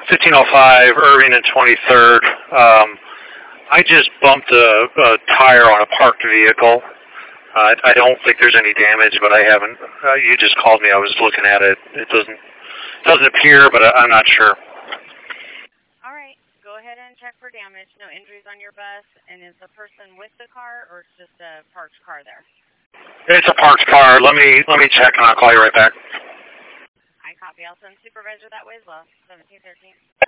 1505 Irving and 23rd. I just bumped a tire on a parked vehicle. I don't think there's any damage, but I haven't. You just called me. I was looking at it. It doesn't appear, but I'm not sure. All right. Go ahead and check for damage. No injuries on your bus. And is the person with the car, or it's just a parked car there? It's a parked car. Let me check, and I'll call you right back. I copy. I'll send supervisor that way as well. 1713.